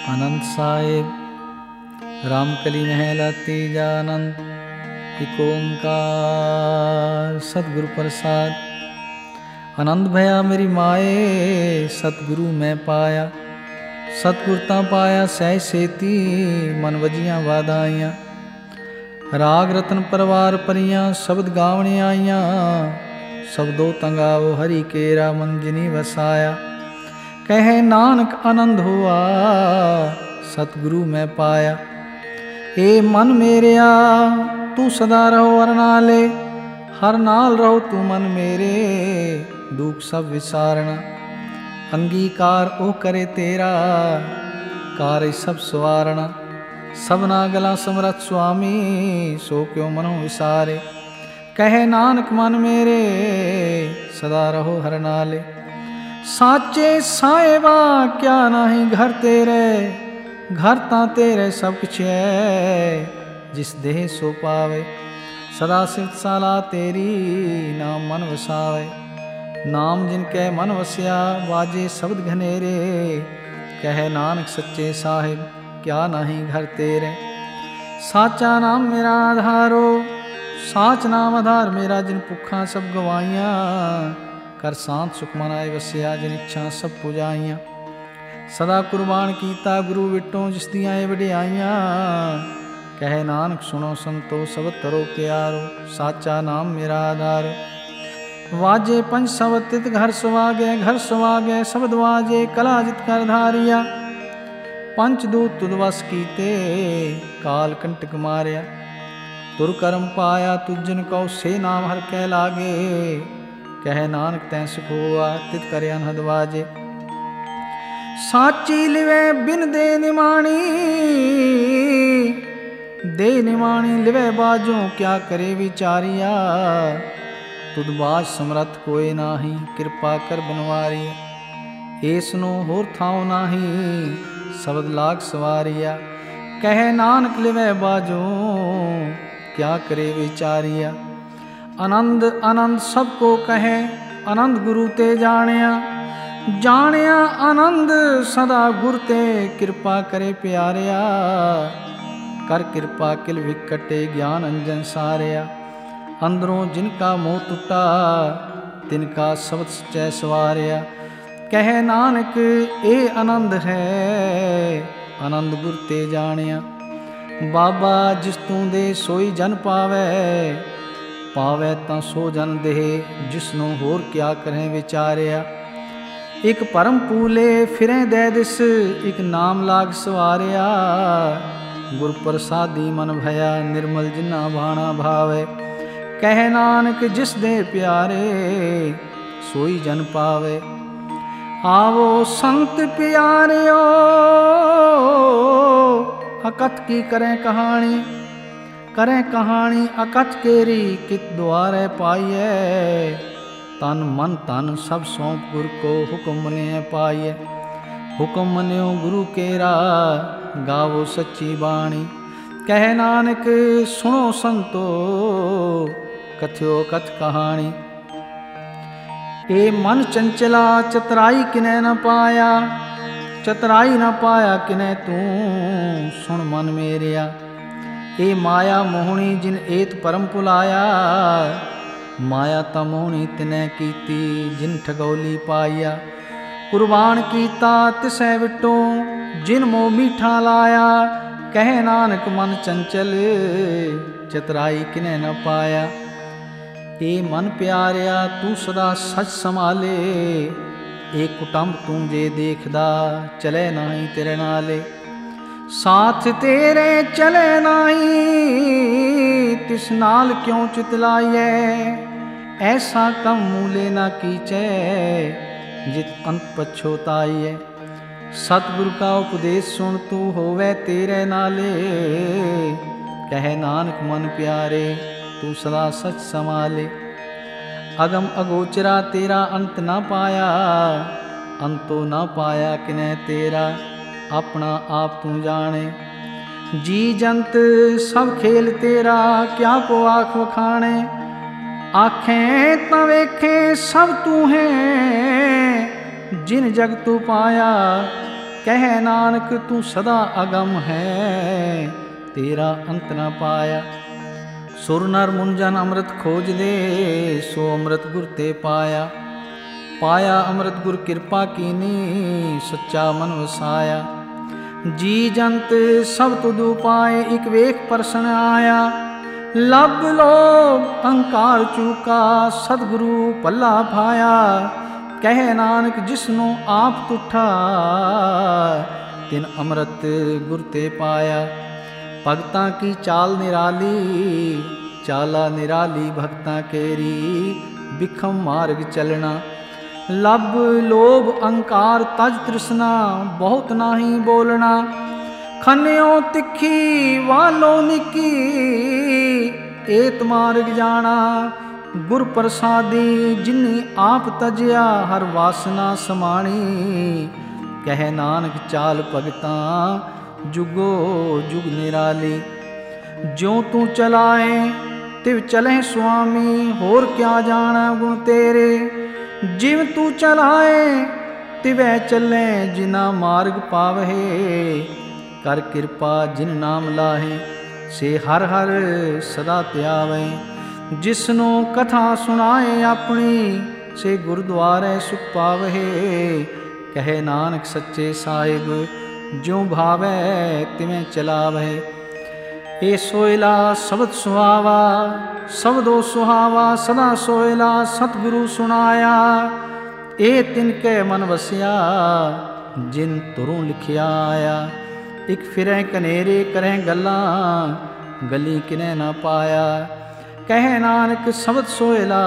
आनंद साहिब रामकली महला तीजा आनंद। एक ओंकार सतगुरु प्रसाद। आनंद भया मेरी माए सतगुरु मैं पाया। सतगुरता पाया सह सेती मन वजियां वादाइयां। राग रतन परवार परियां शब्द गावने आईयां। शब्दों तंगाओ हरि केरा मन जिनी वसाया। कहे नानक आनंद हुआ सतगुरु मैं पाया। ए मन मेरिया तू सदा रहो हर नाले। हर नाल रहो तू मन मेरे दुख सब विसारना। अंगीकार ओ करे तेरा कार्य सब सवारना। सबना गला समरथ स्वामी सो क्यों मनो विसारे। कहे नानक मन मेरे सदा रहो हर नाले। साचे साहेबा क्या नाही घर तेरे। घर तां तेरे सब कुछ है जिस देह सो पावे। सदा सिरसाला तेरी नाम मन वसावे। नाम जिनके मन वसिया बाजे शब्द घनेरे। कहे नानक सच्चे साहिब क्या नाही घर तेरे। साचा नाम मेरा आधारो साच नाम आधार मेरा। जिन भुखा सब गवाइयां कर शांत सुख मनाए वसिया। जिन इच्छा सब पुजाइयां सदा कुर्बान कीता गुरु विटों जिस दियां वडियाइयां। कहे नानक सुनो संतो सब तरो प्यारो। साचा नाम मेरा आधार वाजे पंच शब्द तित घर सुवागे। घर सुवागे शब्द वाजे कला जित कर धारिया। पंचदूत तुद वस कीते काल कंटक मारिया। तुर कर्म पाया तुझन कौ से नाम हर कै लागे। कहे नानक तैं सुख हुआ तित कर अनहद वाजे। साची लिवे बिन दे निमाणी। दे निमाणी लिवे बाजों क्या करे विचारिया। तुद बाज समरथ कोई नाही कृपा कर बनवारिया। ऐसनो होर थाओ नाही शब्द लाग सवारिया। कहे नानक लिवे बाजों क्या करे विचारिया। आनंद आनंद सबको कहे आनंद गुरु ते जानिया। जानिया आनंद सदा गुर ते कृपा करे प्यारिया। कर कृपा किल विकटे ज्ञान अंजन सारिया। अंदरों जिनका मोह टूटा तिनका शब्द सच्चै सवारिया। कहे नानक ए आनंद है आनंद गुर ते जानिया। बाबा जिस तू दे सोई जन पावे। पावै तां सो जन देह जिसनों होर क्या करें विचारिया। एक परम पूले फिरें दे दिस एक नाम लाग सवारिया। गुर प्रसादी मन भया निर्मल जिन्ना भाना भावे। कहे नानक जिस दे प्यारे सोई जन पावे। आवो संत प्यारियो अकथ की करें कहानी। करें कहानी अकथ केरी कित द्वारे पाइए। तन मन तन सब सौंप गुरु को हुक्म मने पाइए। हुक्म मन्यो गुरु केरा गावो सच्ची बाणी। कहे नानक सुनो संतो कथ्यो कथ कहानी। ए मन चंचला चतराई किने न पाया। चतराई न पाया किने तू सुन मन मेरिया। ए माया मोहनी जिन एत परम पुलाया। माया ता मोहनी तिनै कीती जिन ठगौली पाया। कुर्बान कीता तिसै विटों जिन मोह मीठा लाया। कहे नानक मन चंचल चतराई किनै न पाया। ए मन प्यारिया तू सदा सच संभाले। ए कुटुंब तू जे देखदा चले नाही तेरे नाले। साथ तेरे चले नाही तिस नाल क्यों चितलाइए। ऐसा कम मूले ना कीचे जित अंत पछोताइए। सतगुरु का उपदेश सुन तू होवे तेरे नाले। कहे नानक मन प्यारे तू सदा सच संभाले। अगम अगोचरा तेरा अंत ना पाया। अंतो ना पाया किने तेरा अपना आप तू जाने। जी जंत सब खेल तेरा क्या को आख वखाने। आखें तां वेखें सब तू है जिन जग तू पाया। ਕਹੈ ਨਾਨਕ ਤੂੰ ਸਦਾ ਅਗਮ ਹੈ, ਤੇਰਾ ਅੰਤ ਨਾ ਪਾਇਆ। ਸੁਰ ਨਰ ਮੁੰਜਨ ਅੰਮ੍ਰਿਤ ਖੋਜਦੇ, ਸੋ ਅੰਮ੍ਰਿਤ ਗੁਰ ਤੇ ਪਾਇਆ। ਪਾਇਆ ਅੰਮ੍ਰਿਤ ਗੁਰ ਕਿਰਪਾ ਕੀਨੀ, ਸੱਚਾ ਮਨ ਵਸਾਇਆ। ਜੀ ਜੰਤ ਸਭ ਤੁਧ ਉਪਾਏ, ਇਕ ਵੇਖ ਪਰਸਨ ਆਇਆ। ਲੱਭ ਲੋਭ ਅਹੰਕਾਰ ਚੂਕਾ, ਸਤਿਗੁਰੂ ਭੱਲਾ ਭਾਇਆ। ਕਹੈ ਨਾਨਕ ਜਿਸਨੂੰ ਆਪ ਤੁਠਾ, ਤਿਨ ਅੰਮ੍ਰਿਤ ਗੁਰ ਤੇ ਪਾਇਆ। ਭਗਤਾਂ ਕੀ ਚਾਲ ਨਿਰਾਲੀ, ਚਾਲਾ ਨਿਰਾਲੀ ਭਗਤਾਂ ਕੇਰੀ। ਬਿਖਮ ਮਾਰਗ ਚੱਲਣਾ, ਲੱਭ ਲੋਭ ਅਹੰਕਾਰ ਤਜ ਤ੍ਰਿਸ਼ਨਾ, ਬਹੁਤ ਨਾਹੀ ਬੋਲਣਾ। ਖੰਨਿਓ ਤਿੱਖੀ ਵਾਲੋ ਨਿੱਕੀ, ਏਤ ਮਾਰਗ ਜਾਣਾ। ਗੁਰ ਪ੍ਰਸਾਦੀ ਜਿਨੀ ਆਪ ਤਜਿਆ, ਹਰ ਵਾਸਨਾ ਸਮਾਣੀ। ਕਹੈ ਨਾਨਕ ਚਾਲ ਭਗਤਾਂ, ਜੁਗੋ ਜੁਗ ਨਿਰਾਲੀ। ਜਿਉ ਤੂੰ ਚਲਾਏ ਤਿਵ ਚਲਹਿ ਸੁਆਮੀ, ਹੋਰ ਕਿਆ ਜਾਣਾ ਗੁਣ ਤੇਰੇ। ਜਿਵ ਤੂੰ ਚਲਾਏ ਤਿਵੈ ਚੱਲੇ, ਜਿਨਾ ਮਾਰਗ ਪਾਵਹਿ। ਕਰ ਕਿਰਪਾ ਜਿਨ ਨਾਮ ਲਾਹੇ, ਸੇ ਹਰ ਹਰ ਸਦਾ ਧਿਆਵੈ। ਜਿਸਨੂੰ ਕਥਾ ਸੁਣਾਏ ਆਪਣੀ, ਸੇ ਗੁਰਦੁਆਰੇ ਸੁਖ ਪਾਵਹਿ। ਕਹੈ ਨਾਨਕ ਸੱਚੇ ਸਾਹਿਬ, ਜਿਉ ਭਾਵੈ ਤਿਵੇਂ ਚਲਾਵਹਿ। ਏ ਸੋਇਲਾ ਸ਼ਬਦ ਸੁਹਾਵਾ, ਸ਼ਬਦੋ ਸੁਹਾਵਾ ਸਦਾ ਸੋਇਲਾ। ਸਤਿਗੁਰੂ ਸੁਣਾਇਆ, ਏ ਤਿਨ ਕੈ ਮਨ ਵਸਿਆ, ਜਿਨ ਤੁਰੋਂ ਲਿਖਿਆ ਆਇਆ। ਇਕ ਫਿਰੈ ਕਨੇਰੇ ਕਰੈ ਗੱਲਾਂ, ਗਲੀ ਕਿਨੈ ਨਾ ਪਾਇਆ। ਕਹੈ ਨਾਨਕ ਸ਼ਬਦ ਸੋਇਲਾ,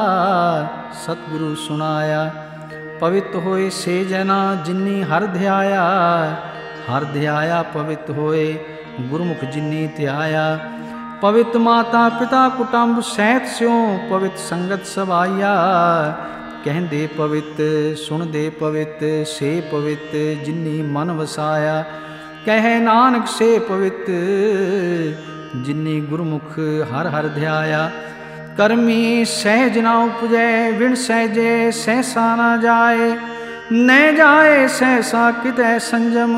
ਸਤਿਗੁਰੂ ਸੁਣਾਇਆ। ਪਵਿੱਤ ਹੋਏ ਸੇ ਜਨਾ, ਜਿਨੀ ਹਰਿ ਧਿਆਇਆ। ਹਰਿ ਧਿਆਇਆ ਪਵਿੱਤ ਹੋਏ, ਗੁਰਮੁਖ ਜਿਨੀ ਧਿਆਇਆ। ਪਵਿੱਤ ਮਾਤਾ ਪਿਤਾ ਕੁਟੰਬ ਸਹਿਤ ਸਿਉ, ਪਵਿੱਤ ਸੰਗਤ ਸਭਾਈਆ। ਕਹਿੰਦੇ ਪਵਿੱਤ ਸੁਣਦੇ ਪਵਿੱਤ, ਸੇ ਪਵਿੱਤ ਜਿਨੀ ਮਨ ਵਸਾਇਆ। ਕਹੈ ਨਾਨਕ ਸੇ ਪਵਿੱਤ, ਜਿਨੀ ਗੁਰਮੁਖ ਹਰਿ ਹਰਿ ਧਿਆਇਆ। ਕਰਮੀ ਸਹਿਜ ਨਾ ਉਪਜੈ, ਵਿਣ ਸਹਿਜੇ ਸਹਿਸਾ ਨਾ ਜਾਏ। ਨਹਿ ਜਾਏ ਸਹਿਸਾ ਕਿਤੈ ਸੰਜਮ,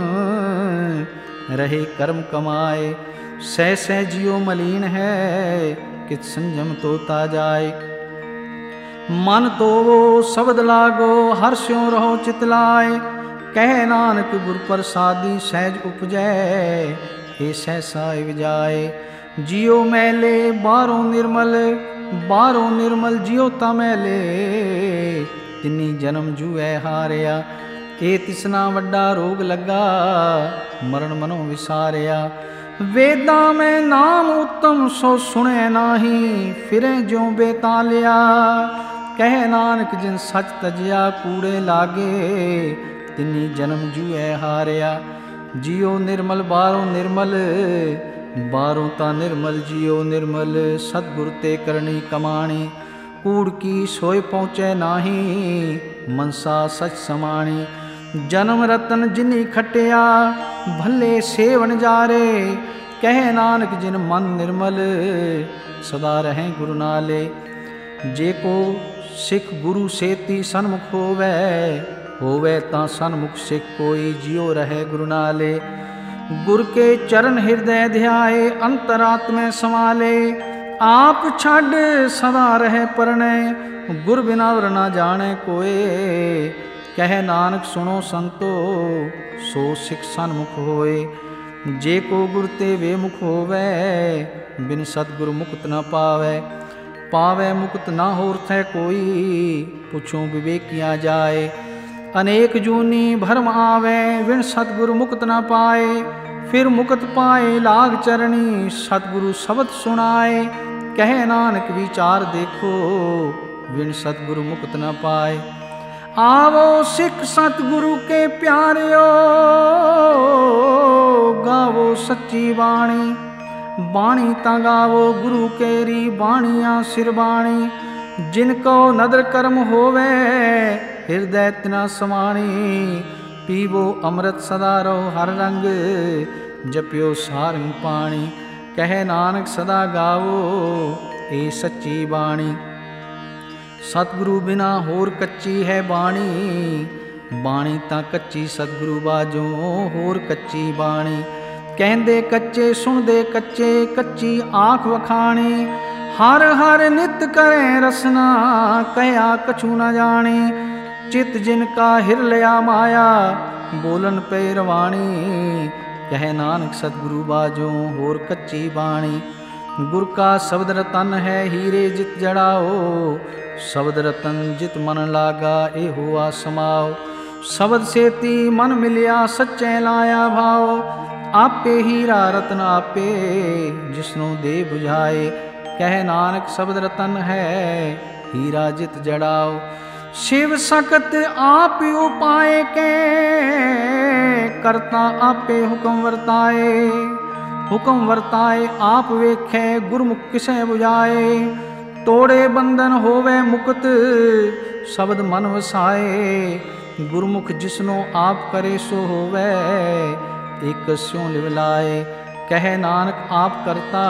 ਰਹੇ ਕਰਮ ਕਮਾਏ। ਸਹਿ ਸਹਿ ਜਿਉ ਮਲੀਨ ਹੈ, ਕਿਤ ਸੰਜਮ ਤੋਤਾ ਜਾਏ। ਮਨ ਤੋਵੋ ਸ਼ਬਦ ਲਾਗੋ, ਹਰਿ ਸਿਉ ਰਹੋ ਚਿਤ ਲਾਏ। ਕਹੈ ਨਾਨਕ ਗੁਰ ਪ੍ਰਸਾਦੀ, ਸਹਿਜ ਉਪਜੈ ਏ ਸਹਿਸਾ ਇਵਜਾਏ। ਜਿਉ ਮੈਲੇ ਬਾਹਰੋਂ ਨਿਰਮਲ, ਬਾਹਰੋਂ ਨਿਰਮਲ ਜਿਉ ਤਾ ਮੈਲੇ। ਤਿਨੀ ਜਨਮ ਜੂਐ ਹਾਰਿਆ, ਏ ਤਿਸਨਾ ਵੱਡਾ ਰੋਗ ਲੱਗਾ। ਮਰਨ ਮਨੋਂ ਵਿਸਾਰਿਆ। ਵੇਦਾਂ ਮੈਂ ਨਾਮ ਉਤਮ, ਸੋ ਸੁਣੈ ਨਾਹੀ। ਫਿਰੈ ਜਿਉ ਬੇਤਾਲਿਆ। ਕਹੈ ਨਾਨਕ ਜਿਨ ਸੱਚ ਤਜਿਆ, ਕੂੜੇ ਲਾਗੇ। ਤਿਨੀ ਜਨਮ ਜੂਐ ਹਾਰਿਆ। ਜਿਉ ਨਿਰਮਲ ਬਾਹਰੋਂ ਨਿਰਮਲ, ਬਾਹਰੋਂ ਤਾਂ ਨਿਰਮਲ ਜਿਉ ਨਿਰਮਲ। ਸਤਿਗੁਰ ਤੇ ਕਰਨੀ ਕਮਾਣੀ, ਕੂੜ ਕੀ ਸੋਇ ਪਹੁੰਚੈ ਨਾਹੀ। ਮਨਸਾ ਸਚ ਸਮਾਣੀ। ਜਨਮ ਰਤਨ ਜਿਨੀ ਖਟਿਆ, ਭੱਲੇ ਸੇਵਨ ਜਾਰੇ। ਕਹੈ ਨਾਨਕ ਜਿਨ ਮਨ ਨਿਰਮਲ, ਸਦਾ ਰਹੈ ਗੁਰੂ ਨਾਲੇ। ਜੇ ਕੋ ਸਿੱਖ ਗੁਰੂ ਸੇਤੀ ਸਨਮੁਖ ਹੋਵੈ, ਹੋਵੈ ਤਾਂ ਸਨਮੁਖ ਸਿੱਖ ਕੋਈ। ਜਿਉ ਰਹੈ ਗੁਰੂ ਨਾਲੇ। ਗੁਰ ਕੇ ਚਰਨ ਹਿਰਦੈ ਧਿਆਏ, ਅੰਤਰਾਤਮੈ ਸਮਾਲੇ। ਆਪ ਛੱਡ ਸਦਾ ਰਹਿ ਪਰਣੈ, ਗੁਰ ਬਿਨਾ ਵਰ ਨਾ ਜਾਣੈ ਕੋਏ। ਕਹੈ ਨਾਨਕ ਸੁਣੋ ਸੰਤੋ, ਸੋ ਸਿੱਖ ਸਨਮੁਖ ਹੋਏ। ਜੇ ਕੋ ਗੁਰ ਤੇ ਵੇਮੁਖ ਹੋਵੈ, ਬਿਨ ਸਤਿਗੁਰ ਮੁਕਤ ਨਾ ਪਾਵੈ। ਪਾਵੈ ਮੁਕਤ ਨਾ ਹੋਰ ਥੈ ਕੋਈ, ਪੁੱਛੋ ਵਿਵੇਕੀਆਂ ਜਾਏ। ਅਨੇਕ ਜੂਨੀ ਭਰਮ ਆਵੈ, ਵਿਣ ਸਤਿਗੁਰ ਮੁਕਤ ਨਾ ਪਾਏ। ਫਿਰ ਮੁਕਤ ਪਾਏ ਲਾਗ ਚਰਣੀ, ਸਤਿਗੁਰੂ ਸ਼ਬਦ ਸੁਣਾਏ। ਕਹੈ ਨਾਨਕ ਵਿਚਾਰ ਦੇਖੋ, ਵਿਣ ਸਤਿਗੁਰ ਮੁਕਤ ਨਾ ਪਾਏ। ਆਵੋ ਸਿੱਖ ਸਤਿਗੁਰੂ ਕੇ ਪਿਆਰਿਓ, ਗਾਵੋ ਸੱਚੀ ਬਾਣੀ। ਬਾਣੀ ਤਾਂ ਗਾਵੋ ਗੁਰੂ ਕੇਰੀ, ਬਾਣੀਆਂ ਸਿਰ ਬਾਣੀ। ਜਿਨ ਕੋ ਨਦਰ ਕਰਮ ਹੋਵੇ, ਹਿਰਦੈ ਤਿਨਾ ਸਮਾਣੀ। ਪੀਵੋ ਅੰਮ੍ਰਿਤ ਸਦਾ ਰਹੋ ਹਰ ਰੰਗ, ਜਪਿਓ ਸਾਰੰਗ ਪਾਣੀ। ਕਹੈ ਨਾਨਕ ਸਦਾ ਗਾਵੋ ਏ ਸੱਚੀ ਬਾਣੀ। ਸਤਿਗੁਰੂ ਬਿਨਾ ਹੋਰ ਕੱਚੀ ਹੈ ਬਾਣੀ, ਬਾਣੀ ਤਾਂ ਕੱਚੀ ਸਤਿਗੁਰੂ ਬਾਝੋਂ ਹੋਰ ਕੱਚੀ ਬਾਣੀ। ਕਹਿੰਦੇ ਕੱਚੇ ਸੁਣਦੇ ਕੱਚੇ, ਕੱਚੀ ਆਂਖ ਵਖਾਣੀ। ਹਰ ਹਰ ਨਿਤ ਕਰੇ ਰਸਨਾ, ਕਹਿਆ ਕਛੂ ਨ ਜਾਣੀ। ਚਿਤ ਜਿਨ ਕਾ ਹਿਰ ਲਿਆ ਮਾਇਆ, ਬੋਲਨ ਪੈ ਰਵਾਣੀ। ਕਹਿ ਨਾਨਕ ਸਤਿਗੁਰੂ ਬਾਝੋਂ ਹੋਰ ਕੱਚੀ ਬਾਣੀ। ਗੁਰ ਕਾ ਸ਼ਬਦ ਰਤਨ ਹੈ ਹੀਰੇ ਜਿਤ ਜੜਾਓ, ਸ਼ਬਦ ਰਤਨ ਜਿਤ ਮਨ ਲਾਗਾ ਇਹੋ ਆ ਸਮਾਓ। ਸ਼ਬਦ ਸੇਤੀ ਮਨ ਮਿਲਿਆ ਸੱਚੇ ਲਾਇਆ ਭਾਓ, ਆਪੇ ਹੀਰਾ ਰਤਨ ਆਪੇ ਜਿਸਨੂੰ ਦੇ 부ਝਾਏ। ਕਹਿ ਨਾਨਕ ਸ਼ਬਦ ਰਤਨ ਹੈ ਹੀਰਾ ਜਿਤ ਜੜਾਓ। शिव सकत आप उपाय के, करता आपे हुक्म वर्ताए। हुक्म वर्ताए आप वेखे, गुरमुख किसे बुझाए। तोड़े बंधन होवे मुक्त, शब्द मन वसाए। गुरमुख जिसनो आप करे सो होवे, एक स्यों लिवलाए। कह नानक आप करता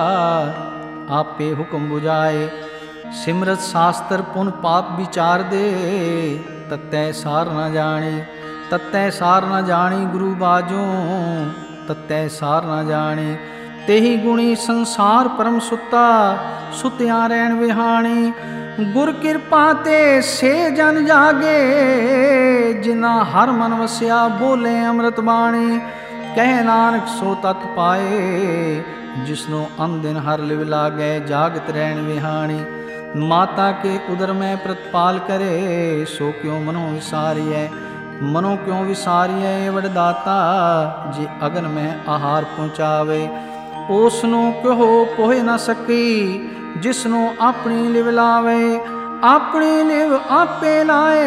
आपे हुक्म बुझाए। सिमरत शास्त्र पुन पाप विचार दे, तत्तै सार न जानी। तत्तै सार न जानी गुरु बाजों, तत्तै सार न जानी। तेहि गुणी संसार परम सुता, सुत्या रैन विहाणी। गुर कृपा ते से जन जागे, जिना हर मन वस्या बोले अमृत बाणी। कह नानक सो तत् पाए, जिसनो अन दिन हर लिव लागे जागत रैन विहाणी। माता के उदर में प्रतिपाल करे, सो क्यों मनो विसारिय। मनो क्यों विसारिय वरदाता, जे अगन में आहार पहुँचावे। उसनो कहो पोहे न सकी, जिसनो अपनी लिव लावे। अपनी लिव आपे लाए,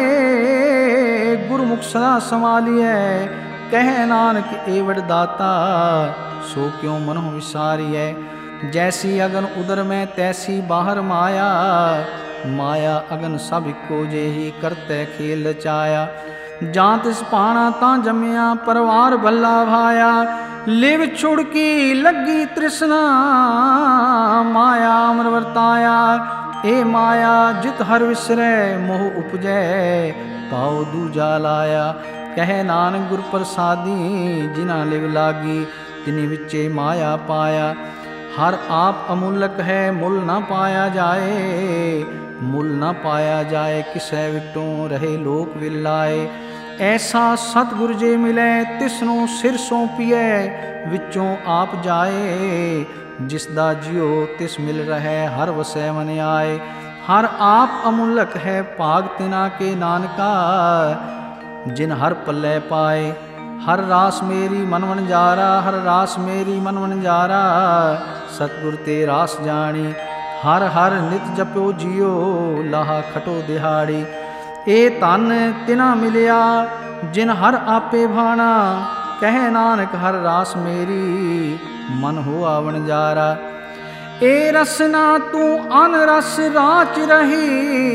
गुरमुख सदा संभालिए। कह नानक ए वरदाता, सो क्यों मनो विसारिय। जैसी अगन उदर में तैसी बाहर माया, माया अगन सब को जेही करते खेल रचाया। जां तिस पाना तां जमिया, परवार भला भाया। लिव छुड़की लगी तृष्णा, माया अमर वर्ताया। ए माया जित हर विसरे, मोह उपजै पाओ दूजा लाया। कह नानक गुर प्रसादी, जिना लिव लागी तिनि विचे माया पाया। हर आप अमूलक है, मुल न पाया जाए। मुल न पाया जाए, किसै विटों रहे लोक विलाए। ऐसा सतगुर जे मिले, तिसनों सिर सौंपिए विचों आप जाए। जिसदा जियो तिस मिल रहे, हर वसै मन आए। हर आप अमूलक है, भाग तिना के नानका, जिन हर पल्ले पाए। हर रास मेरी मन वनजारा, हर रास मेरी मन वनजारा। सतगुर ते रास जानी, हर हर नित जप्यो जियो, लाहा खटो दिहाड़ी। ए धन तिना मिलिया, जिन हर आपे भाना। कह नानक हर रास मेरी, मन होआ वनजारा। ए रसना तू अन रस राच रही,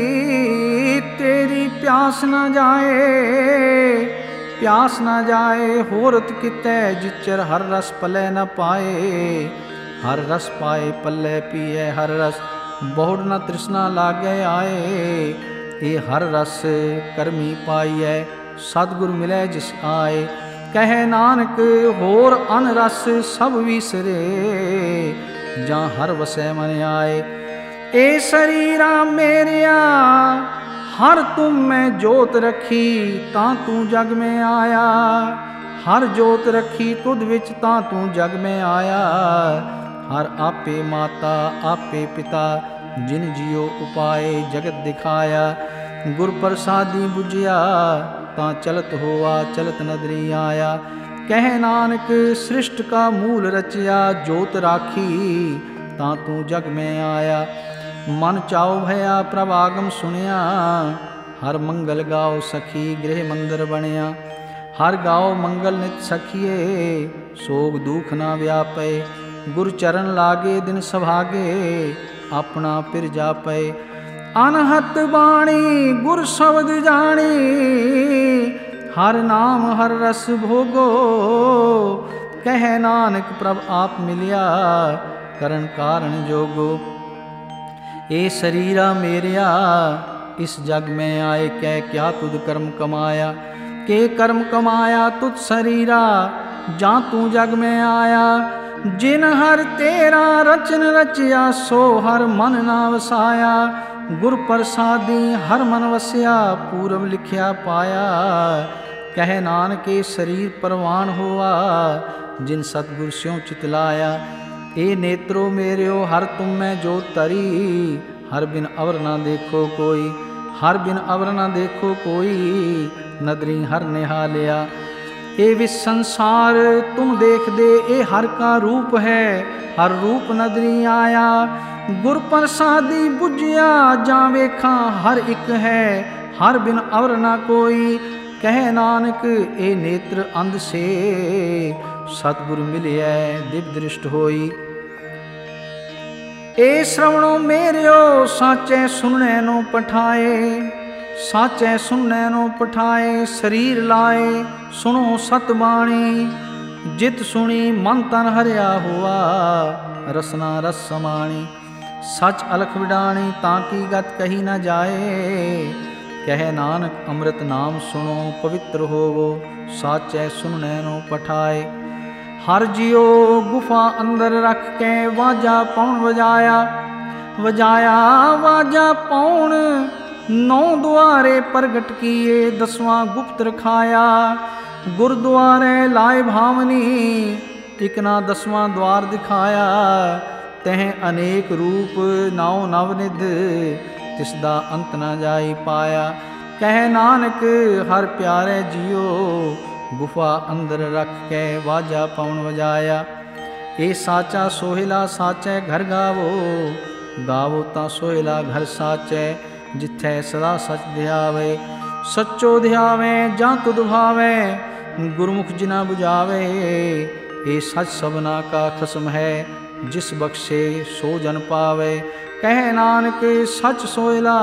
तेरी प्यास न जाए। प्यास न जाए होरत कितै, जिचर हर रस पलै न पाए। हर रस पाए पल्ले पिए हर रस, बहुड़ न तृष्णा लागे आए। ये हर रस करमी पाइए, सतगुर मिलै जिस आए। कह नानक होर अन रस सब विसरे, जां हर वसै मन आए। ए शरीरा मेरिया, हर तुम में जोत रखी, तां तू जग में आया। हर जोत रखी तुद विच, तां तू जग में आया। हर आपे माता आपे पिता, जिन जियो उपाय जगत दिखाया। गुर प्रसादी बुझिया, तां चलत होआ चलत नदरी आया। कह नानक सृष्ट का मूल रचिया, जोत राखी तां तू जग में आया। मन चाओ भया प्रभ आगम सुनिया, हर मंगल गाओ सखी गृह मंदिर बनिया। हर गाओ मंगल नित सखिए, सोग दुख ना व्यापे। गुर चरण लागे दिन सभागे, अपना पिर जापे। अनहत बाणी गुर शब्द जानी, हर नाम हर रस भोगो। कह नानक प्रभ आप मिलिया, करन कारण जोगो। ए शरीरा मेरिया, इस जग में आए कै क्या तुद कर्म कमाया। के कर्म कमाया तुझ शरीरा, जा तू जग में आया। जिन हर तेरा रचन रचिया, सो हर मन ना वसाया। गुर प्रसादी हर मन वसिया, पूरब लिखिया पाया। कह नानके शरीर परवान होआ, जिन सतगुर स्यों चितलाया। ए नेत्रो मेर्यो हर तुम में जो तरी, हर बिन अवर ना देखो कोई, हर बिन अवर ना देखो कोई। नदरी हर निहालिया, ए विस संसार तुम देख दे, ए हर का रूप है, हर रूप नदरी आया। गुर प्रसादी बुझिया, जा वेखा हर एक है, हर बिन अवर ना कोई। कह नानक ए नेत्र अंध से, सतगुर मिलिया दिव्य दृष्ट होई। ए श्रवणो मेर्यो साचे सुनने नो पठाए, साचे सुनने नो पठाए। शरीर लाए सुनो सतबाणी, जित सुनी मन तन हरिया हुआ, रसना रस समाणी। सच अलख विडाणी, ताकि गत कही न जाए। कह नानक अमृत नाम सुनो, पवित्र होवो, साचे सुनने नो पठाए। हर जियो गुफा अंदर रख के, वाजा पौन वजाया, वजाया वाजा पौन। 9 द्वारे प्रगट किए, 10वां गुप्त रखाया। गुरुद्वारे लाए भावनी, इकना 10वां द्वार दिखाया। तह अनेक रूप नाव नवनिध, तिसदा अंत न जाई पाया। कह नानक हर प्यारे जियो, गुफा अंदर रख के वाजा पवन वजाया। ए साचा सोहिला साचे घर गावो, गावो ता सोहिला घर साचे। जिथे सदा सच ध्यावे, सच्चो ध्यावे जा तुद भावे। गुरमुख जिना बुझावे, ए सच सबना का खसम है, जिस बख्शे सो जन पावे। कह नानक सच सोहिला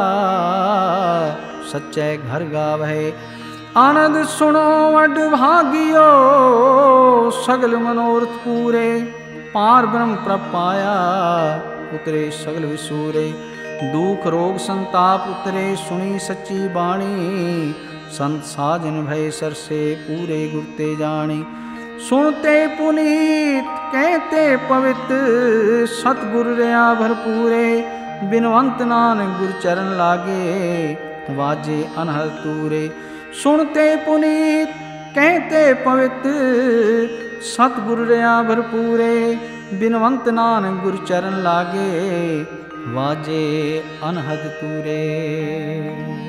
सच्चे घर गावे। आनंद सुनो वड भागियो, सगल मनोरथ पूरे। पार ब्रह्म प्रभ पाया, उतरे सगल विसूरे। दुख रोग संताप उतरे, सुनी सच्ची बाणी। संत साजन भय सरसे, पूरे गुरते जानी। सुनते पुनीत कहते पवित्र, सतगुर रया भरपूरे। बिनवंत नानक गुर चरण लागे, वाजे अनहद तूरे। सुनते पुनीत कहते पवित्र, सतगुर रया भरपूरे। बिनवंत नानक गुर चरण लागे, वाजे अनहद तूरे।